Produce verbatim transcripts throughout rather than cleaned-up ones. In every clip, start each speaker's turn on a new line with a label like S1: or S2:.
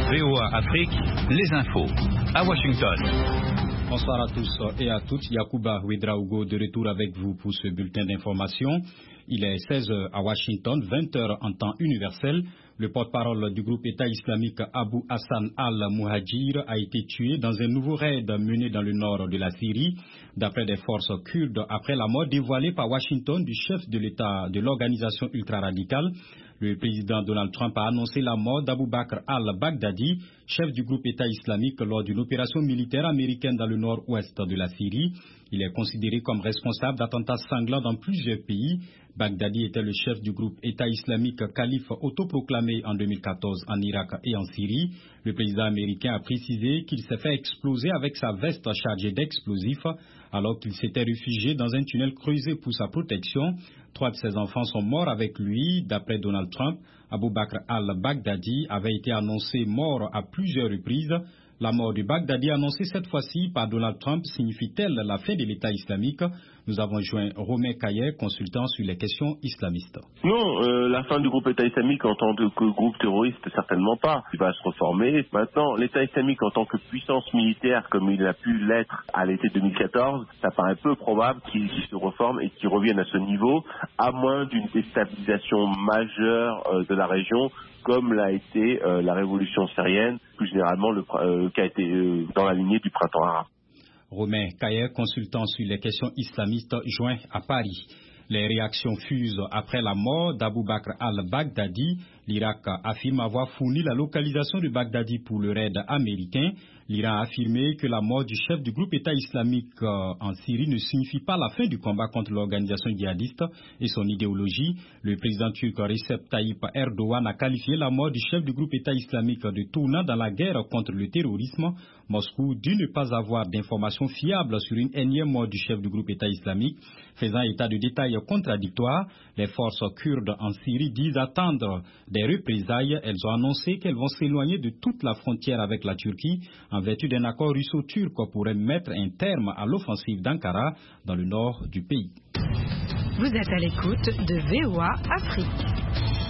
S1: V O A Afrique, les infos, à Washington.
S2: Bonsoir à tous et à toutes. Yacouba Ouedraogo de retour avec vous pour ce bulletin d'information. Il est seize heures à Washington, vingt heures en temps universel. Le porte-parole du groupe État islamique Abu Hassan al-Muhajir a été tué dans un nouveau raid mené dans le nord de la Syrie, d'après des forces kurdes, après la mort dévoilée par Washington du chef de l'État de l'organisation ultra-radicale. Le président Donald Trump a annoncé la mort d'Abu Bakr al-Baghdadi, chef du groupe État islamique, lors d'une opération militaire américaine dans le nord-ouest de la Syrie. Il est considéré comme responsable d'attentats sanglants dans plusieurs pays. Baghdadi était le chef du groupe État islamique calife autoproclamé en deux mille quatorze en Irak et en Syrie. Le président américain a précisé qu'il s'est fait exploser avec sa veste chargée d'explosifs alors qu'il s'était réfugié dans un tunnel creusé pour sa protection. Trois de ses enfants sont morts avec lui, d'après Donald Trump. Abu Bakr al-Baghdadi avait été annoncé mort à plusieurs reprises. La mort du Baghdadi annoncée cette fois-ci par Donald Trump signifie-t-elle la fin de l'État islamique? Nous avons joint Romain Kayer, consultant sur les questions islamistes.
S3: Non, euh, la fin du groupe État islamique en tant que groupe terroriste, certainement pas. Il va se reformer. Maintenant, l'État islamique en tant que puissance militaire, comme il a pu l'être à l'été deux mille quatorze, ça paraît peu probable qu'il se reforme et qu'il revienne à ce niveau, à moins d'une déstabilisation majeure euh, de la région, comme l'a été euh, la révolution syrienne, plus généralement le, euh, qui a été euh, dans la lignée du printemps arabe.
S2: Romain Kayer, consultant sur les questions islamistes, joint à Paris. Les réactions fusent après la mort d'Abu Bakr al-Baghdadi. L'Irak affirme avoir fourni la localisation de Baghdadi pour le raid américain. L'Iran a affirmé que la mort du chef du groupe État islamique euh, en Syrie ne signifie pas la fin du combat contre l'organisation djihadiste et son idéologie. Le président turc Recep Tayyip Erdogan a qualifié la mort du chef du groupe État islamique de tournant dans la guerre contre le terrorisme. Moscou dit ne pas avoir d'informations fiables sur une énième mort du chef du groupe État islamique, faisant état de détails contradictoires. Les forces kurdes en Syrie disent attendre des représailles. Elles ont annoncé qu'elles vont s'éloigner de toute la frontière avec la Turquie en vertu d'un accord russo-turc pourrait mettre un terme à l'offensive d'Ankara dans le nord du pays.
S4: Vous êtes à l'écoute de V O A Afrique.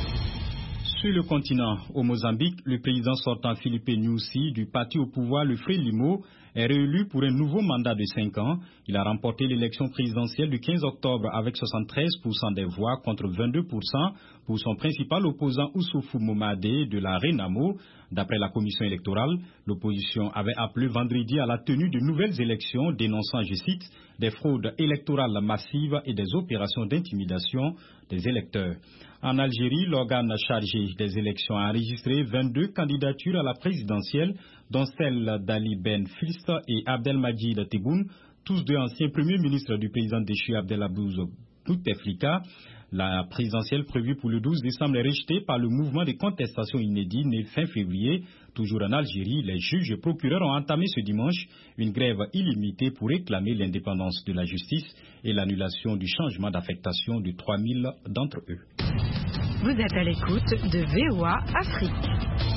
S2: Sur le continent, au Mozambique, le président sortant Filipe Nyusi du parti au pouvoir, le Frelimo, est réélu pour un nouveau mandat de cinq ans. Il a remporté l'élection présidentielle du quinze octobre avec soixante-treize pour cent des voix contre vingt-deux pour cent pour son principal opposant Oussoufou Momadé de la Renamo. D'après la commission électorale, l'opposition avait appelé vendredi à la tenue de nouvelles élections dénonçant, je cite, des fraudes électorales massives et des opérations d'intimidation des électeurs. En Algérie, l'organe chargé des élections a enregistré vingt-deux candidatures à la présidentielle, dont celle d'Ali Ben Filst et Abdelmadjid Tebboune, tous deux anciens premiers ministres du président déchu Abdelabdouz Bouteflika. La présidentielle prévue pour le douze décembre est rejetée par le mouvement de contestation inédit né fin février. Toujours en Algérie, les juges et procureurs ont entamé ce dimanche une grève illimitée pour réclamer l'indépendance de la justice et l'annulation du changement d'affectation de trois mille d'entre eux.
S4: Vous êtes à l'écoute de V O A Afrique.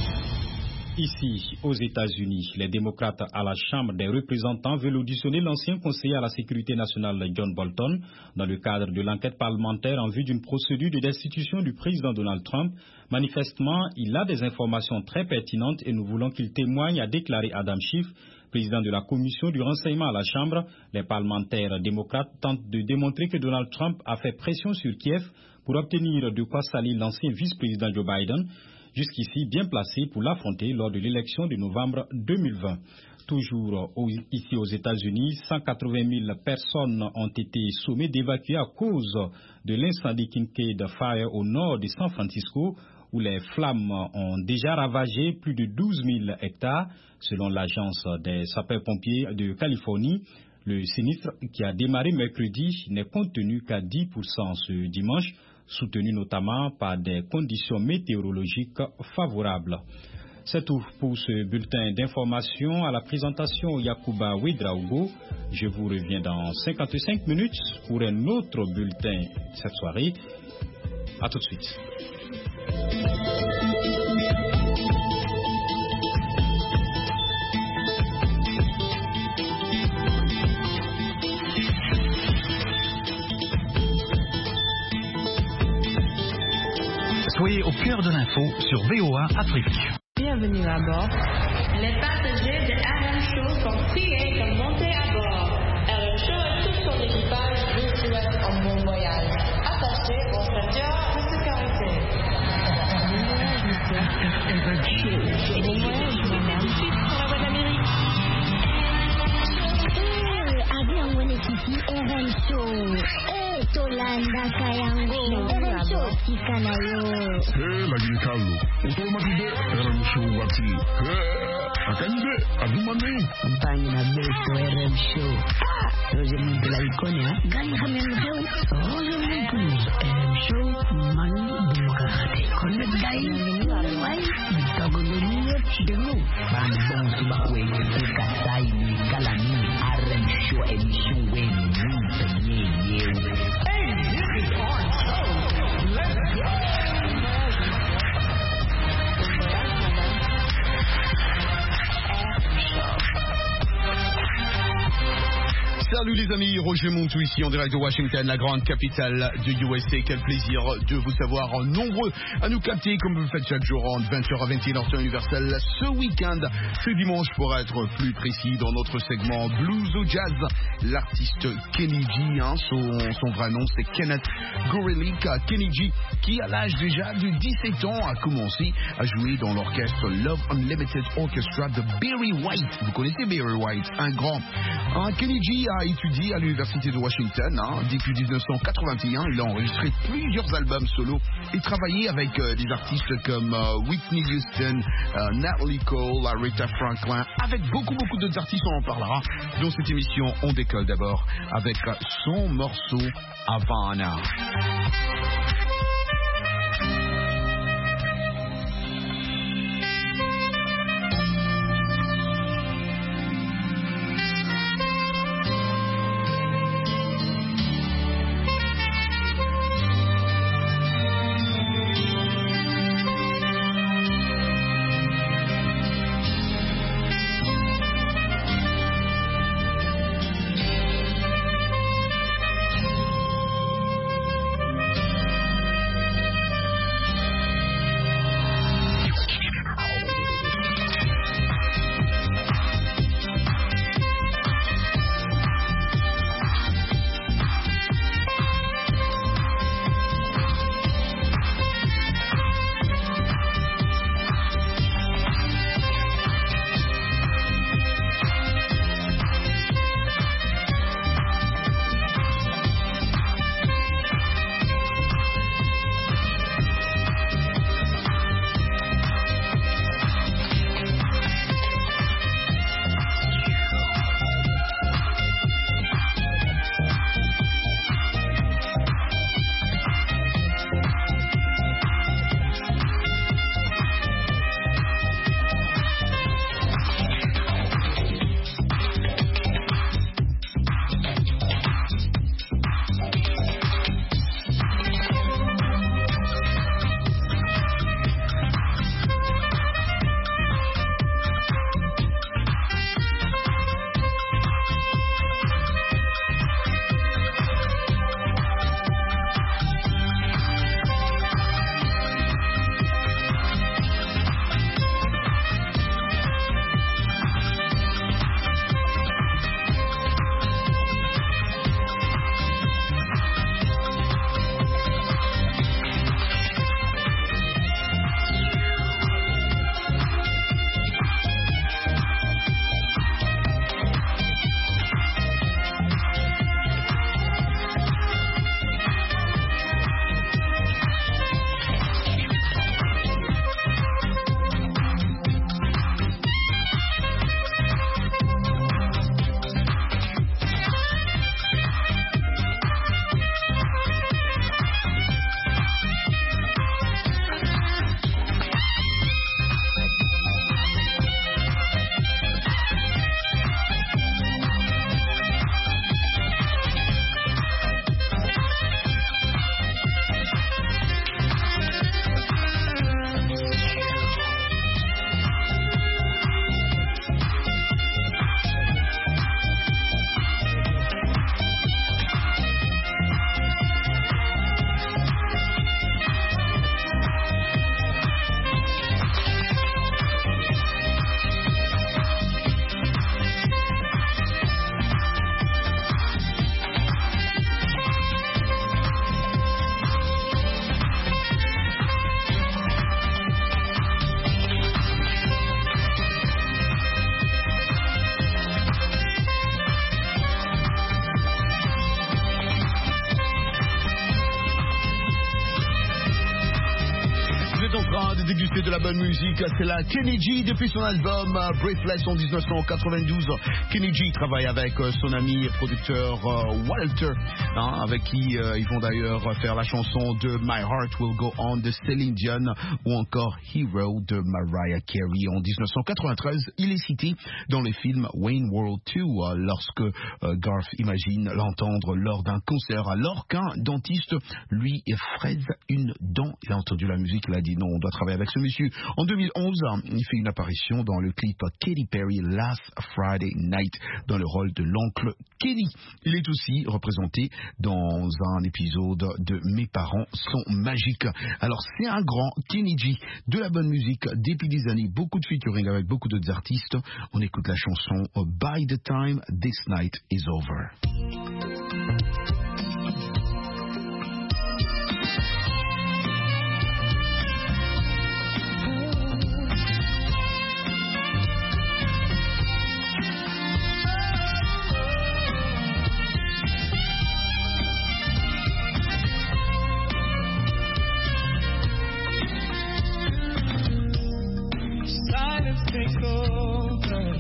S2: Ici, aux États-Unis, les démocrates à la Chambre des représentants veulent auditionner l'ancien conseiller à la sécurité nationale John Bolton dans le cadre de l'enquête parlementaire en vue d'une procédure de destitution du président Donald Trump. Manifestement, il a des informations très pertinentes et nous voulons qu'il témoigne, a déclaré Adam Schiff, président de la commission du renseignement à la Chambre. Les parlementaires démocrates tentent de démontrer que Donald Trump a fait pression sur Kiev pour obtenir de quoi salir l'ancien vice-président Joe Biden, jusqu'ici bien placé pour l'affronter lors de l'élection de novembre deux mille vingt. Toujours au, ici aux États-Unis, cent quatre-vingt mille personnes ont été sommées d'évacuer à cause de l'incendie Kincaid Fire au nord de San Francisco, où les flammes ont déjà ravagé plus de douze mille hectares, selon l'agence des sapeurs-pompiers de Californie. Le sinistre, qui a démarré mercredi, n'est contenu qu'à dix pour cent ce dimanche, soutenu notamment par des conditions météorologiques favorables. C'est tout pour ce bulletin d'information. À la présentation, Yacouba Ouedraogo. Je vous reviens dans cinquante-cinq minutes pour un autre bulletin cette soirée. À tout de suite.
S1: Soyez au cœur de l'info sur V O A Afrique.
S4: Bienvenue. Bienvenue à bord.
S5: Les passagers de R M Show sont priés de monter à bord. R M Show et tout son équipage vous souhaitent un bon voyage. Attachez vos ceintures de sécurité.
S4: Bon voyage, bon voyage, madame. Suite sur la voie d'Amérique.
S6: Avion Wenekiti R M Show. Eh, Tolanda Kayango. R M Show Tikanayo.
S7: Eh, lagi kalu. Untuk matide R M Show wati. Eh, akande adumane.
S8: Kampanye na beto R M Show. Roger Mintula ikone ha.
S6: Gani hamen show.
S8: Roger Mintula R M Show manu demokrate. Konde dai. Wai. Bitagoloniyo chidelo. Bambong subakwe kuka sai ni kalani R M Show emission wen ni penye yewe. Hey, this is our show. Let's go.
S9: Salut les amis, Roger Montou ici en direct de Washington, la grande capitale du U S A. Quel plaisir de vous savoir nombreux à nous capter comme vous le faites chaque jour entre vingt heures à vingt et une heures temps universel. Ce week-end, ce dimanche pour être plus précis dans notre segment Blues ou Jazz, l'artiste Kenny G, hein, son, son vrai nom c'est Kenneth Gorelick. Kenny G qui à l'âge déjà de dix-sept ans a commencé à jouer dans l'orchestre Love Unlimited Orchestra de Barry White. Vous connaissez Barry White, un grand. Hein, Kenny G a étudié à l'université de Washington. Hein. Depuis dix-neuf cent quatre-vingt-un, il a enregistré plusieurs albums solo et travaillé avec euh, des artistes comme euh, Whitney Houston, euh, Natalie Cole, Aretha Franklin, avec beaucoup beaucoup d'autres artistes, on en parlera. Dans cette émission, on décolle d'abord avec euh, son morceau Havana. que de la bonne musique. C'est la Kenny G depuis son album Breathless en dix-neuf cent quatre-vingt-douze. Kenny G travaille avec son ami et producteur Walter, hein, avec qui euh, ils vont d'ailleurs faire la chanson de My Heart Will Go On de Celine Dion ou encore Hero de Mariah Carey. En dix-neuf cent quatre-vingt-treize, il est cité dans le film Wayne World deux euh, lorsque euh, Garth imagine l'entendre lors d'un concert alors qu'un dentiste lui fraise une dent. Il a entendu la musique, il a dit non, on doit travailler avec ce monsieur. En deux mille onze, il fait une apparition dans le clip Katy Perry Last Friday Night dans le rôle de l'oncle Kenny. Il est aussi représenté dans un épisode de Mes parents sont magiques. Alors c'est un grand Kenny G, de la bonne musique depuis des années, beaucoup de featuring avec beaucoup d'autres artistes. On écoute la chanson By the Time This Night Is Over.
S10: Take over,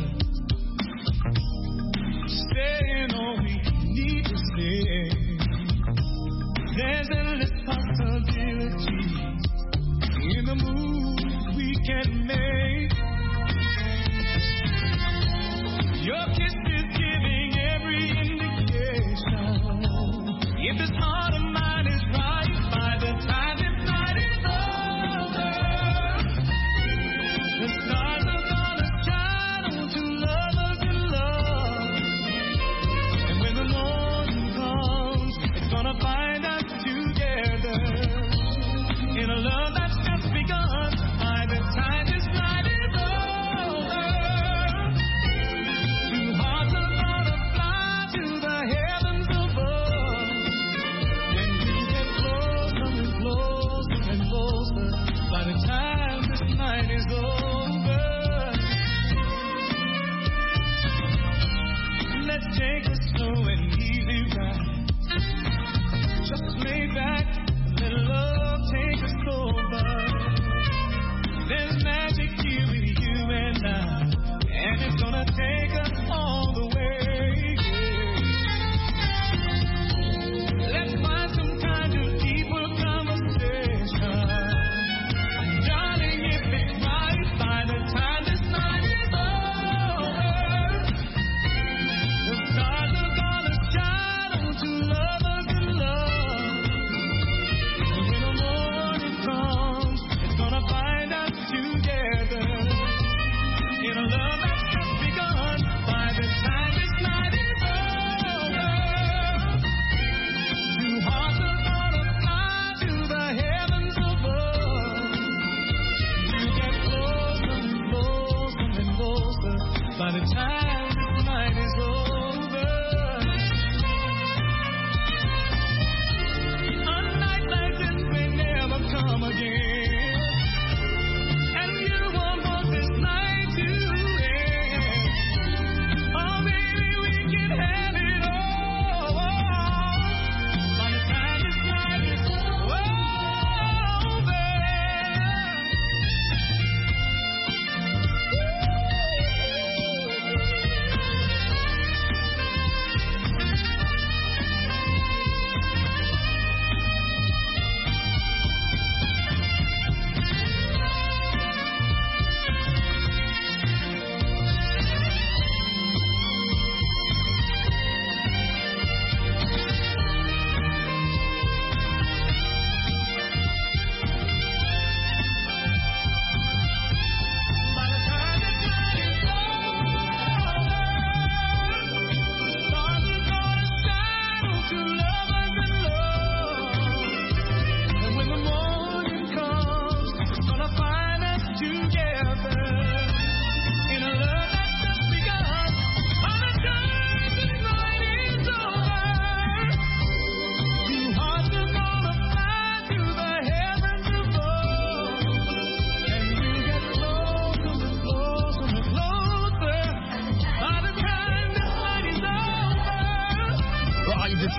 S10: staying all we need to stay. There's endless possibilities in the move we can make. Your kiss is giving every indication. If this heart of mine is right, by the time this night is over, the stars are find us together in a love that's just begun. By the time this night is over, two hearts are gonna fly to the heavens above, and you get closer and closer and closer. By the time this night is over, let's take a slow and easy ride. Just lay back, let love take us over. There's magic here with you and I, and it's gonna take us all the way. Let's find some kind of deeper conversation. Darling, if it's right, by the time this night is over, the stars are gonna shine onto lovers in love. Find us together in a love that's just begun. By the time this night is over, two hearts are gonna fly to the heavens above. You get closer and closer and closer. By the time this night is over, a night like this may never come again.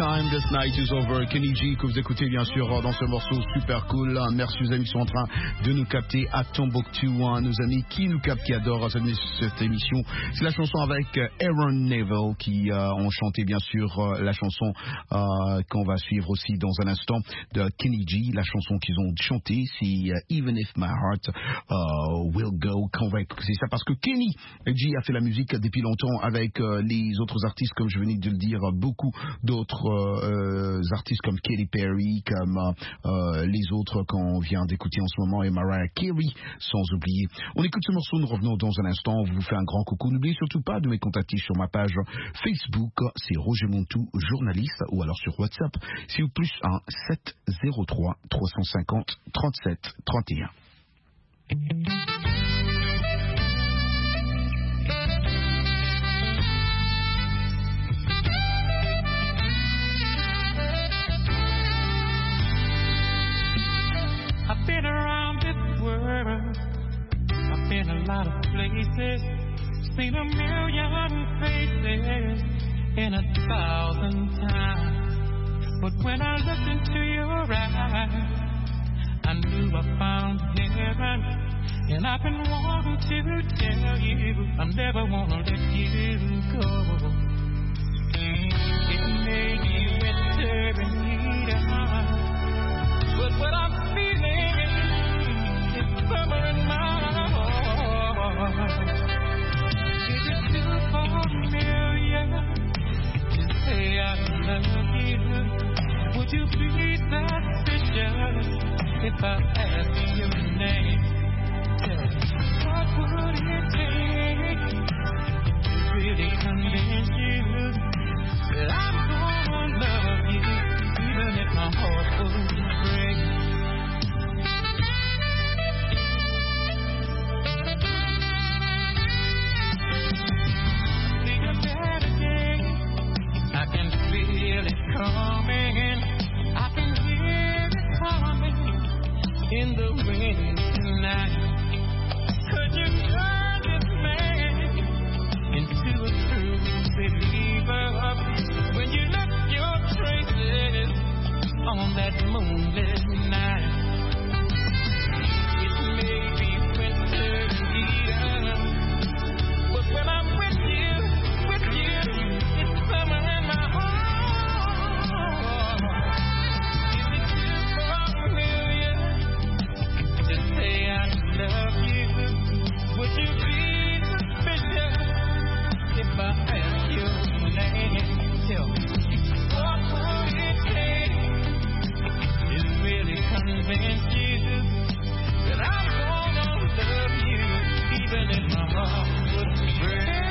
S9: Time, This Night is Over. Kenny G que vous écoutez bien sûr dans ce morceau super cool. Merci aux amis qui sont en train de nous capter à Tombouctou, hein, nos amis qui nous captent, qui adorent cette émission. C'est la chanson avec Aaron Neville qui euh, ont chanté bien sûr euh, la chanson euh, qu'on va suivre aussi dans un instant de Kenny G. La chanson qu'ils ont chantée, c'est uh, Even If My Heart uh, Will Go. Qu'on va écouter ça parce que Kenny G a fait la musique depuis longtemps avec euh, les autres artistes, comme je venais de le dire, beaucoup d'autres euh, artistes comme Katy Perry, comme euh, les autres qu'on vient d'écouter en ce moment, et Mariah Carey, sans oublier. On écoute ce morceau, nous revenons dans un instant. On vous fait un grand coucou. N'oubliez surtout pas de me contacter sur ma page Facebook, c'est Roger Montou, journaliste, ou alors sur WhatsApp, c'est au plus un sept zéro trois trois cent cinquante trente-sept trente et un.
S10: I've been around this world, I've been a lot of places, seen a million faces in a thousand times. But when I looked into your eyes, I knew I found heaven. And I've been wanting to tell you, I never wanna let you go. It may be winter and heat, but what I'm feeling is summer in my heart. Is it too familiar to say I love you? Would you be suspicious if I asked your name? What would it take to really convince you that I'm gonna love you, even if my heart would break? Think of that again. I can feel it coming. I can hear it coming in the wind tonight. Could you turn this man into a true believer when you left your traces on that moonlit night? It may be winter here, but when I'm with you, with you, it's summer in my heart. Is it too familiar to say I love you? Would you be suspicious if I asked your name? Tell me, what would it take to really convince you that I'm gonna love you, even if my heart would break?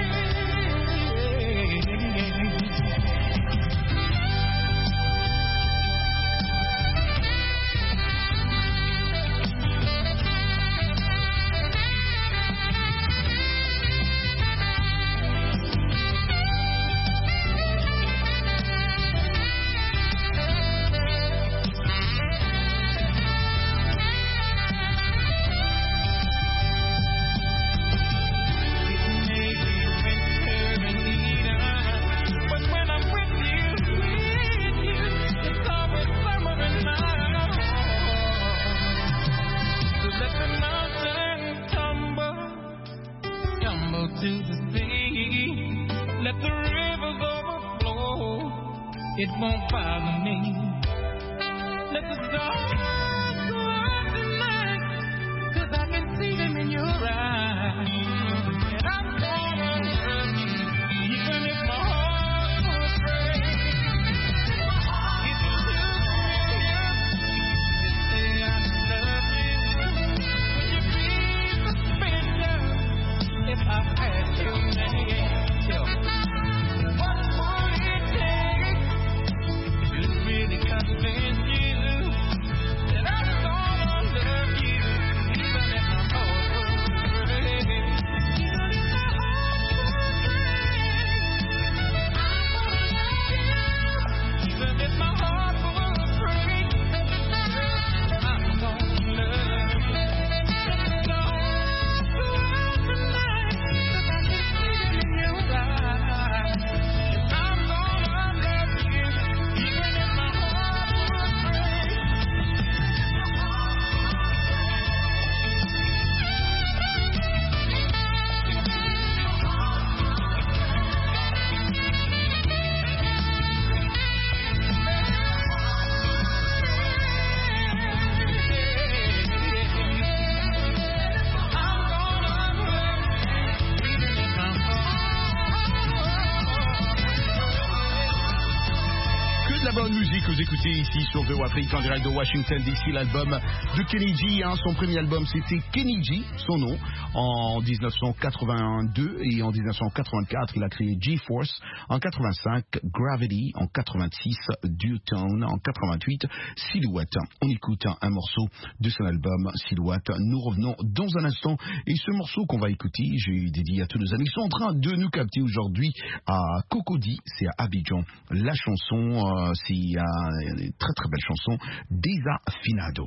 S10: To the sea, let the rivers overflow, it won't bother me. Let the stars go out tonight, 'cause I can see them in your eyes. And I'm gonna love you, even if my heart will break. It's too familiar to say I love you. Would you be suspicious if I asked your name? Tell me, what would it take to really convince you that I'm gonna love you, even if my heart would break?
S9: bonne musique que vous écoutez ici sur V O A Afrique en direct de Washington D C. L'album de Kenny G, hein, son premier album c'était Kenny G, son nom, en dix-neuf cent quatre-vingt-deux, et en dix-neuf cent quatre-vingt-quatre il a créé G-Force, en quatre-vingt-cinq Gravity, en quatre-vingt-six Duotone, en quatre-vingt-huit Silhouette. On écoute un, un morceau de son album Silhouette. Nous revenons dans un instant, et ce morceau qu'on va écouter, j'ai dédié à tous nos amis qui sont en train de nous capter aujourd'hui à Cocody, c'est à Abidjan. La chanson, euh, c'est euh, une très très belle chanson, Desafinado.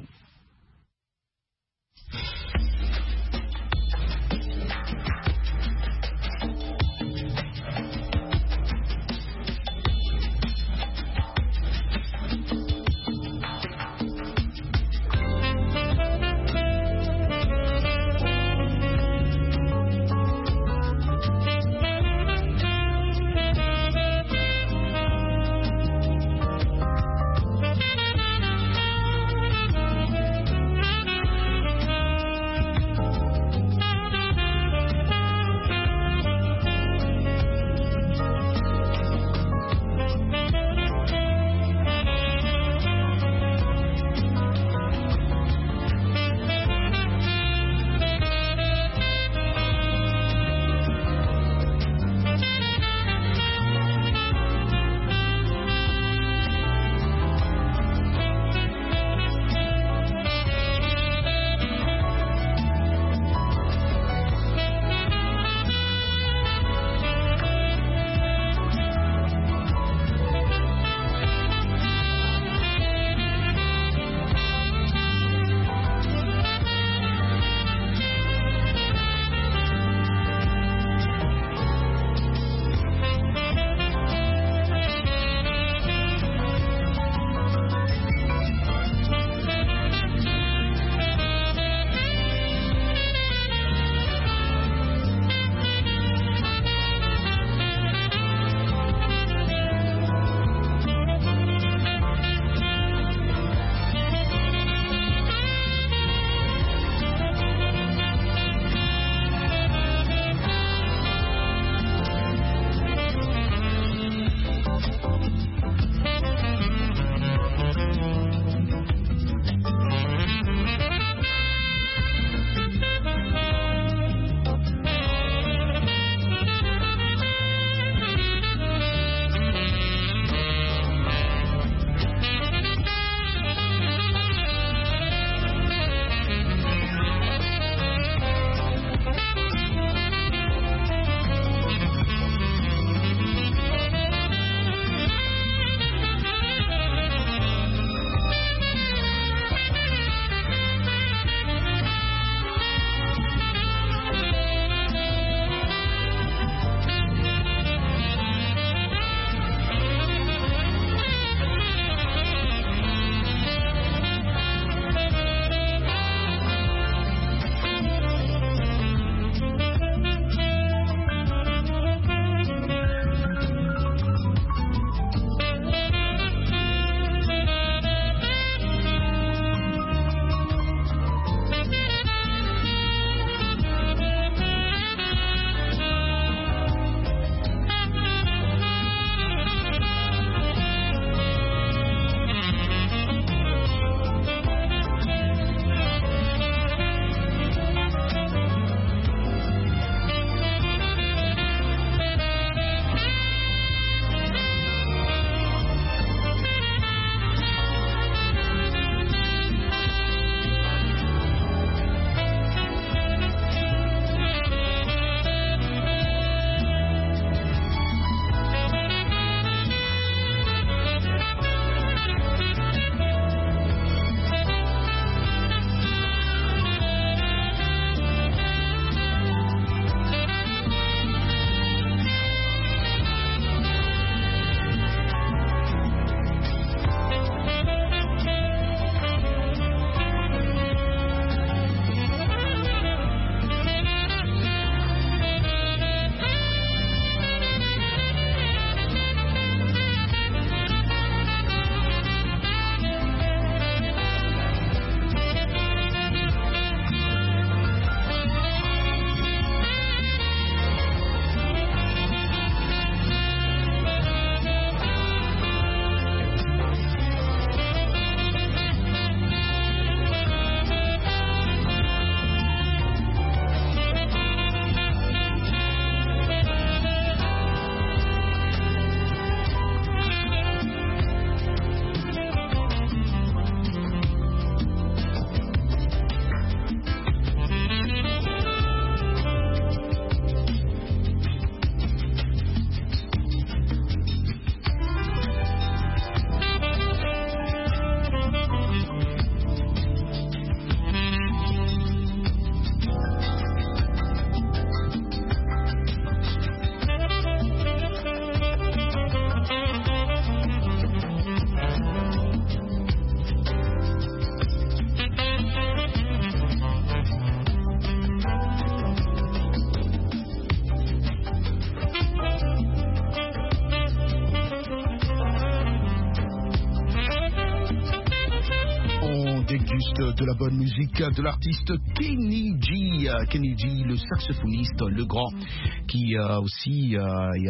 S9: de la bonne musique de l'artiste Kenny G. Kenny G, le saxophoniste, le grand, qui euh, aussi, euh, il y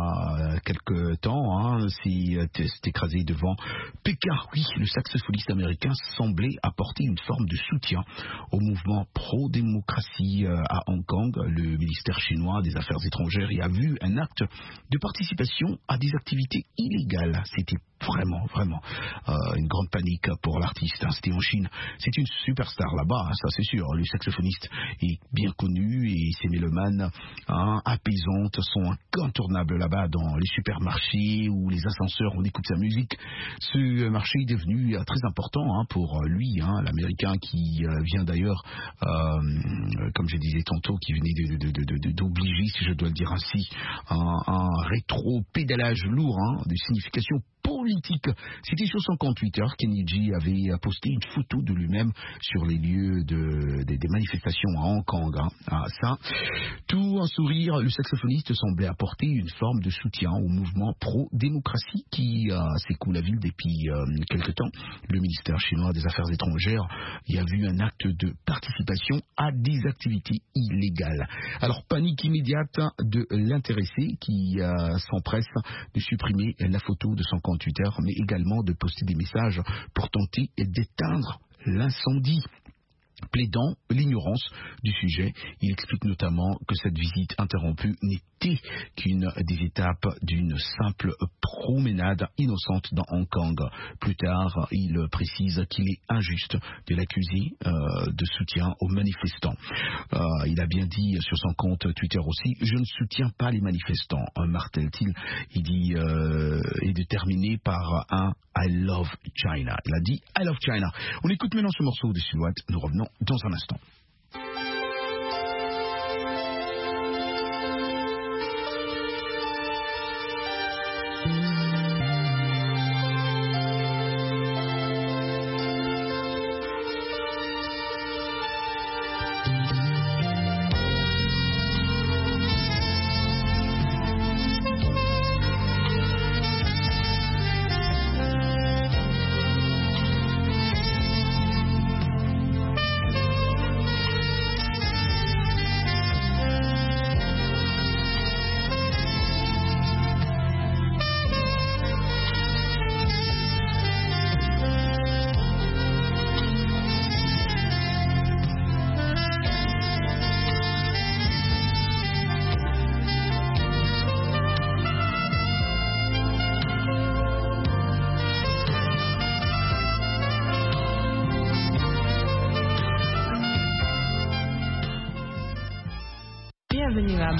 S9: a quelques temps, hein, s'est, s'est écrasé devant Pékin. Oui, le saxophoniste américain semblait apporter une forme de soutien au mouvement pro-démocratie euh, à Hong Kong. Le ministère chinois des Affaires étrangères y a vu un acte de participation à des activités illégales. C'était vraiment, vraiment euh, une grande panique pour l'artiste. Hein. C'était en Chine. C'est une superstar là-bas, hein, ça c'est sûr. Le saxophoniste est bien connu et ses mélomanes hein, apaisantes sont incontournables là-bas dans les supermarchés ou les ascenseurs. On écoute sa musique. Ce marché est devenu euh, très important hein, pour lui, hein, l'Américain qui euh, vient d'ailleurs, euh, comme je disais tantôt, qui venait de, de, de, de, d'obliger, si je dois le dire ainsi, un, un rétro-pédalage lourd hein, de signification politique. C'était sur son compte Twitter. Kenny G avait posté une photo de lui-même sur les lieux de, de, des manifestations à Hong Kong. Hein. Ah, ça, tout un sourire, le saxophoniste semblait apporter une forme de soutien au mouvement pro-démocratie qui euh, secoue la ville depuis euh, quelque temps. Le ministère chinois des Affaires étrangères y a vu un acte de participation à des activités illégales. Alors, panique immédiate de l'intéressé qui euh, s'empresse de supprimer la photo de son compte Twitter, mais également de poster des messages pour tenter d'éteindre l'incendie. Plaidant l'ignorance du sujet, il explique notamment que cette visite interrompue n'était qu'une des étapes d'une simple promenade innocente dans Hong Kong. Plus tard, il précise qu'il est injuste de l'accuser euh, de soutien aux manifestants. Euh, il a bien dit sur son compte Twitter aussi, je ne soutiens pas les manifestants, martèle-t-il. Il dit euh, et de terminer par un I love China. Il a dit I love China. On écoute maintenant ce morceau de Silhouette. Nous revenons dans un instant.